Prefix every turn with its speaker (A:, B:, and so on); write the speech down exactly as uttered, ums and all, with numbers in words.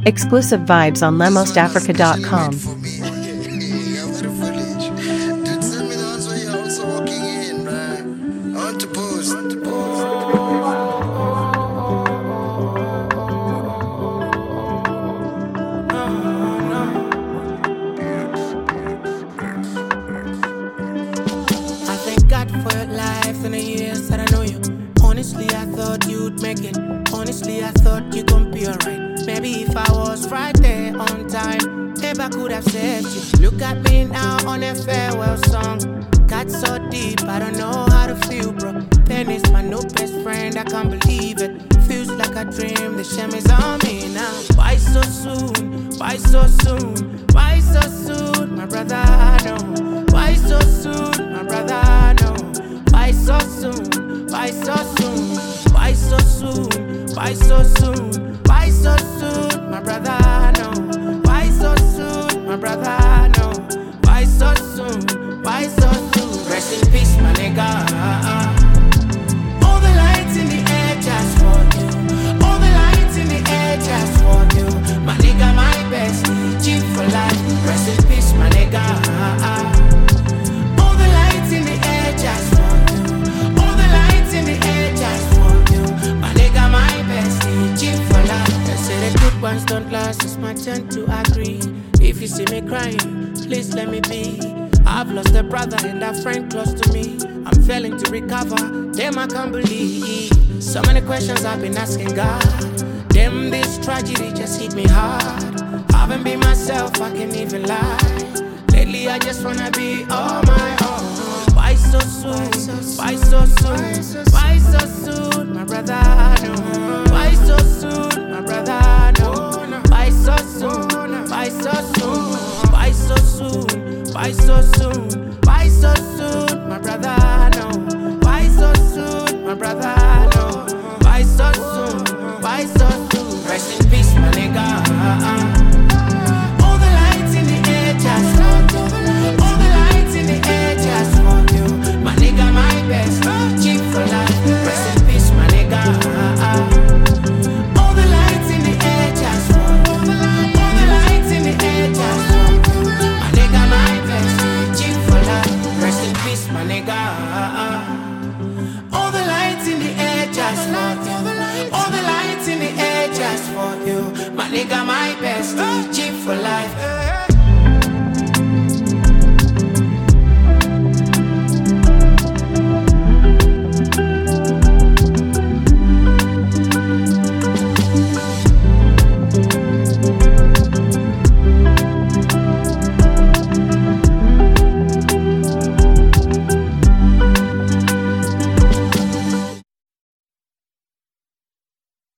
A: Exclusive vibes on lemos africa dot com.
B: For your life and the years that I know you. Honestly, I thought you'd make it. Honestly, I thought you gon' be alright. Maybe if I was right there on time, maybe I could have saved you. Look at me now on a farewell song. Got so deep, I don't know how to feel, bro. Pen is my new best friend, I can't believe it. Feels like a dream, the shame is on me now. Why so soon? Why so soon? Why so soon? My brother, I know. Why so soon? My brother, I know. Why so soon? Why so soon? Why so soon? Why so soon? Why so soon? My brother, I know. Why so soon? My brother, I know. Why so soon? Why so soon? Rest in peace, my nigga. All the lights in the air just for you. All the lights in the air just for you. My nigga, my bestie, cheap for life. Rest in peace, my nigga. All the lights in the air just for you. All the lights in the air just for you. My nigga, my bestie, cheap for life. They say the good ones don't last, it's my turn to agree. If you see me crying, please let me be. I've lost a brother and a friend close to me. I'm failing to recover, damn I can't believe. So many questions I've been asking God. Damn, this tragedy just hit me hard. Haven't been myself, I can't even lie. Lately I just wanna be on my own. Why so soon? Why so soon? Why so soon? My brother, I know. Why so soon? My brother, I know. Why so soon? Why so soon? Why so soon? Why so soon? Why so soon? My brother, I know. Why so soon? My brother, I know. Why so soon? Why so soon? Rest in peace, my nigga. All the lights in the air just for you. All the lights in the air just for you. My nigga, my best, cheap for life. Rest in peace, my nigga. All the lights in the air just for you. All the lights in the air just for you. My nigga, my best, cheap for life. Rest in peace, my nigga. All the lights in the air just for you. All the lights in the air just for you. My nigga, my best.